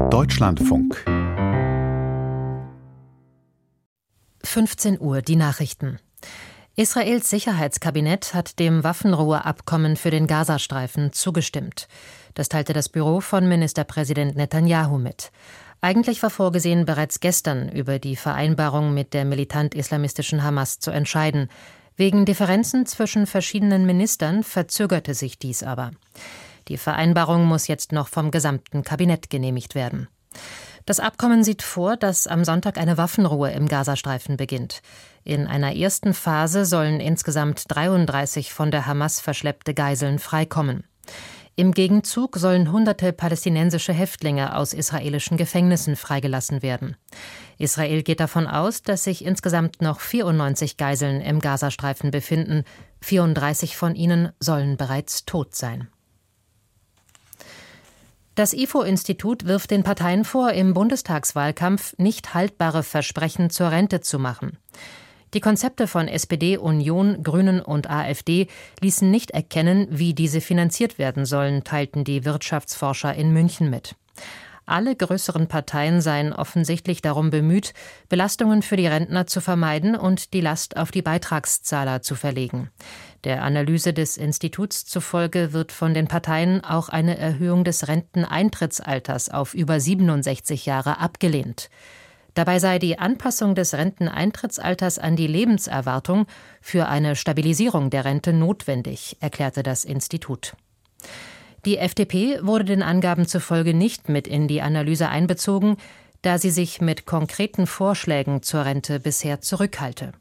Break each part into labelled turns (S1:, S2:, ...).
S1: Deutschlandfunk.
S2: 15 Uhr, die Nachrichten. Israels Sicherheitskabinett hat dem Waffenruheabkommen für den Gazastreifen zugestimmt. Das teilte das Büro von Ministerpräsident Netanyahu mit. Eigentlich war vorgesehen, bereits gestern über die Vereinbarung mit der militant-islamistischen Hamas zu entscheiden. Wegen Differenzen zwischen verschiedenen Ministern verzögerte sich dies aber. Die Vereinbarung muss jetzt noch vom gesamten Kabinett genehmigt werden. Das Abkommen sieht vor, dass am Sonntag eine Waffenruhe im Gazastreifen beginnt. In einer ersten Phase sollen insgesamt 33 von der Hamas verschleppte Geiseln freikommen. Im Gegenzug sollen hunderte palästinensische Häftlinge aus israelischen Gefängnissen freigelassen werden. Israel geht davon aus, dass sich insgesamt noch 94 Geiseln im Gazastreifen befinden. 34 von ihnen sollen bereits tot sein. Das IFO-Institut wirft den Parteien vor, im Bundestagswahlkampf nicht haltbare Versprechen zur Rente zu machen. Die Konzepte von SPD, Union, Grünen und AfD ließen nicht erkennen, wie diese finanziert werden sollen, teilten die Wirtschaftsforscher in München mit. Alle größeren Parteien seien offensichtlich darum bemüht, Belastungen für die Rentner zu vermeiden und die Last auf die Beitragszahler zu verlegen. Der Analyse des Instituts zufolge wird von den Parteien auch eine Erhöhung des Renteneintrittsalters auf über 67 Jahre abgelehnt. Dabei sei die Anpassung des Renteneintrittsalters an die Lebenserwartung für eine Stabilisierung der Rente notwendig, erklärte das Institut. Die FDP wurde den Angaben zufolge nicht mit in die Analyse einbezogen, da sie sich mit konkreten Vorschlägen zur Rente bisher zurückhalte.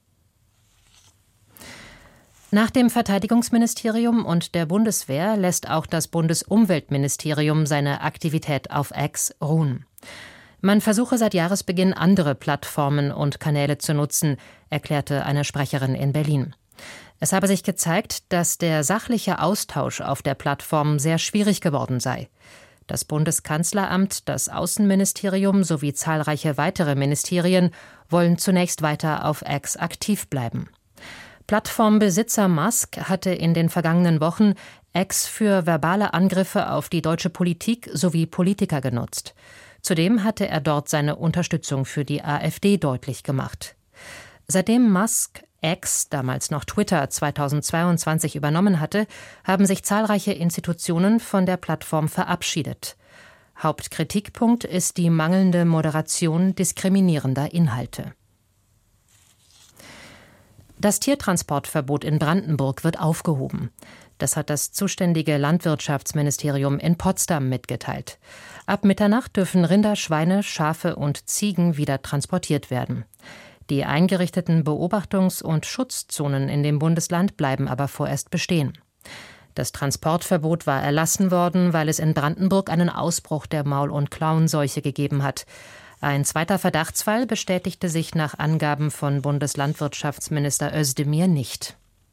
S2: Nach dem Verteidigungsministerium und der Bundeswehr lässt auch das Bundesumweltministerium seine Aktivität auf X ruhen. Man versuche seit Jahresbeginn andere Plattformen und Kanäle zu nutzen, erklärte eine Sprecherin in Berlin. Es habe sich gezeigt, dass der sachliche Austausch auf der Plattform sehr schwierig geworden sei. Das Bundeskanzleramt, das Außenministerium sowie zahlreiche weitere Ministerien wollen zunächst weiter auf X aktiv bleiben. Plattformbesitzer Musk hatte in den vergangenen Wochen X für verbale Angriffe auf die deutsche Politik sowie Politiker genutzt. Zudem hatte er dort seine Unterstützung für die AfD deutlich gemacht. Seitdem Musk X, damals noch Twitter, 2022 übernommen hatte, haben sich zahlreiche Institutionen von der Plattform verabschiedet. Hauptkritikpunkt ist die mangelnde Moderation diskriminierender Inhalte. Das Tiertransportverbot in Brandenburg wird aufgehoben. Das hat das zuständige Landwirtschaftsministerium in Potsdam mitgeteilt. Ab Mitternacht dürfen Rinder, Schweine, Schafe und Ziegen wieder transportiert werden. Die eingerichteten Beobachtungs- und Schutzzonen in dem Bundesland bleiben aber vorerst bestehen. Das Transportverbot war erlassen worden, weil es in Brandenburg einen Ausbruch der Maul- und Klauenseuche gegeben hat. Ein zweiter Verdachtsfall bestätigte sich nach Angaben von Bundeslandwirtschaftsminister Özdemir nicht.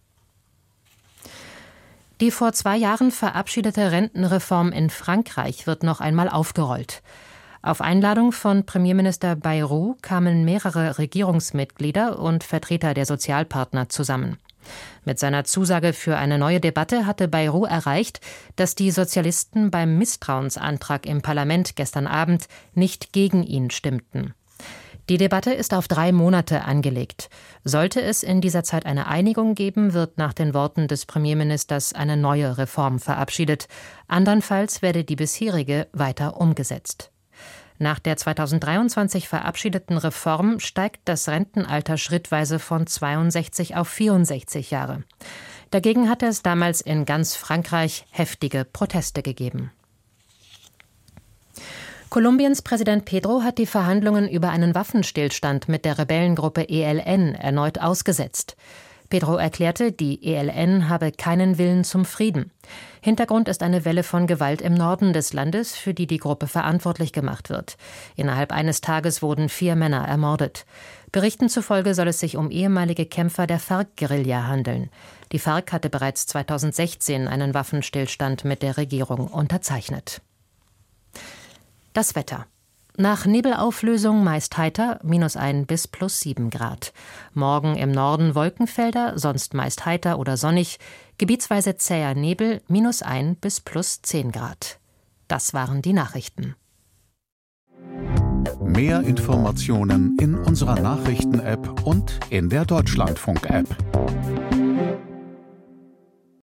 S2: Die vor 2 Jahren verabschiedete Rentenreform in Frankreich wird noch einmal aufgerollt. Auf Einladung von Premierminister Bayrou kamen mehrere Regierungsmitglieder und Vertreter der Sozialpartner zusammen. Mit seiner Zusage für eine neue Debatte hatte Bayrou erreicht, dass die Sozialisten beim Misstrauensantrag im Parlament gestern Abend nicht gegen ihn stimmten. Die Debatte ist auf 3 Monate angelegt. Sollte es in dieser Zeit eine Einigung geben, wird nach den Worten des Premierministers eine neue Reform verabschiedet. Andernfalls werde die bisherige weiter umgesetzt. Nach der 2023 verabschiedeten Reform steigt das Rentenalter schrittweise von 62 auf 64 Jahre. Dagegen hatte es damals in ganz Frankreich heftige Proteste gegeben. Kolumbiens Präsident Petro hat die Verhandlungen über einen Waffenstillstand mit der Rebellengruppe ELN erneut ausgesetzt. Petro erklärte, die ELN habe keinen Willen zum Frieden. Hintergrund ist eine Welle von Gewalt im Norden des Landes, für die die Gruppe verantwortlich gemacht wird. Innerhalb eines Tages wurden 4 Männer ermordet. Berichten zufolge soll es sich um ehemalige Kämpfer der FARC-Guerilla handeln. Die FARC hatte bereits 2016 einen Waffenstillstand mit der Regierung unterzeichnet. Das Wetter. Nach Nebelauflösung meist heiter, -1 bis +7 Grad. Morgen im Norden Wolkenfelder, sonst meist heiter oder sonnig, gebietsweise zäher Nebel, -1 bis +10 Grad. Das waren die Nachrichten.
S1: Mehr Informationen in unserer Nachrichten-App und in der Deutschlandfunk-App.